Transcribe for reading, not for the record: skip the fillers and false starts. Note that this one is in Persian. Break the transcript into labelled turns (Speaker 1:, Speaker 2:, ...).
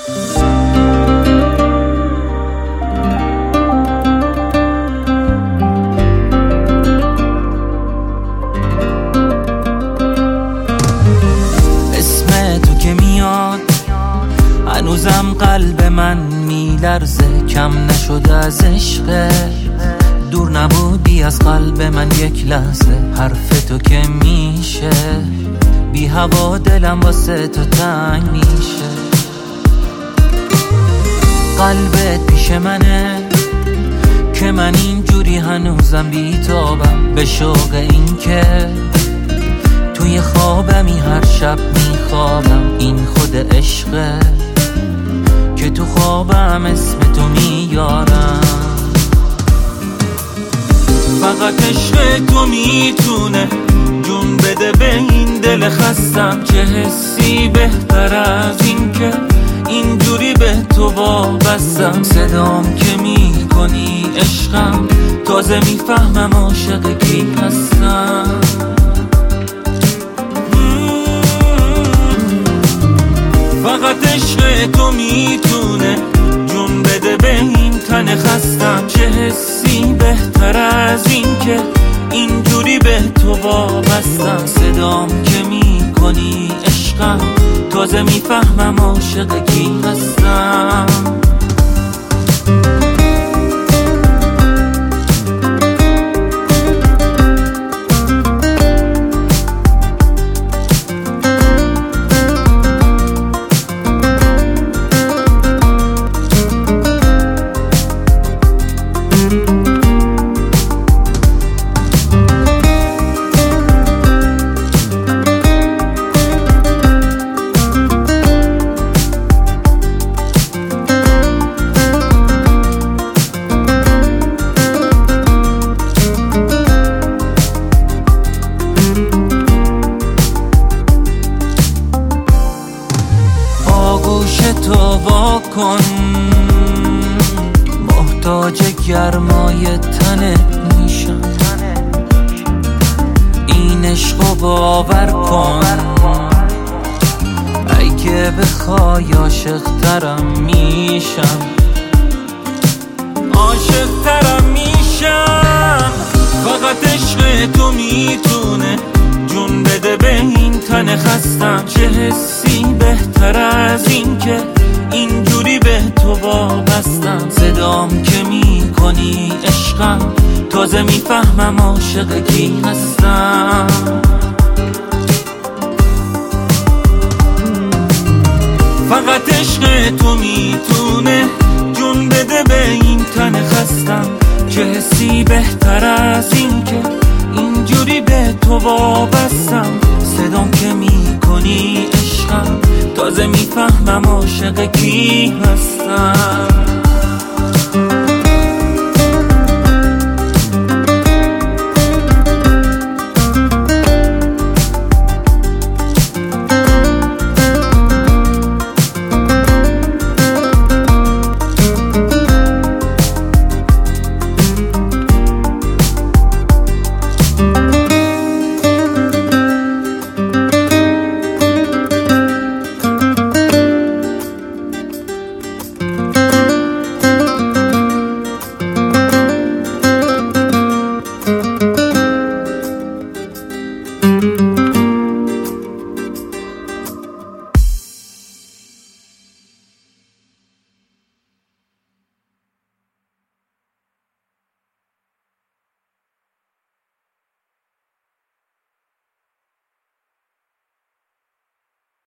Speaker 1: هنوزم قلب من میلرزه، کم نشده از عشق. دور نبودی از قلب من یک لحظه، حرف تو که میشه بی هوا دلم واسه تو تنگ میشه. قلبت پیش منه که من اینجوری هنوزم بیتابم، به شوق این که توی خوابمی هر شب میخوابم. این خود عشقه که تو خوابم اسم تو میارم. فقط عشق تو میتونه جون بده به این دل خستم. چه حسی بهتر از این که اینجوری به تو وابستم. صدام که میکنی عشقم، تازه میفهمم عاشق کی هستم. فقط عشق تو میتونه جون بده به این تن خستم. چه حسی بهتر از این که اینجوری به تو وابستم. صدام که میکنی عشقم، تازه میفهمم عاشق کی هستم. تو واکن، محتاج گرمای تنت میشم. این عشقو باور کن، اگه بخوای عاشق ترم میشم. عاشق ترم میشم. فقط عشق تو میتونه جون بده به این تن خستم. چه حسی بهتر از این که اینجوری به تو وابستم. صدام که میکنی عشقم، تازه میفهمم عاشق کی هستم. فقط عشق تو میتونه جون بده به این تن خستم. چه حسی بهتر از این که اینجوری به تو وابستم. صدام که میکنی عشقم، تازه میفهمم عاشق کی هستم.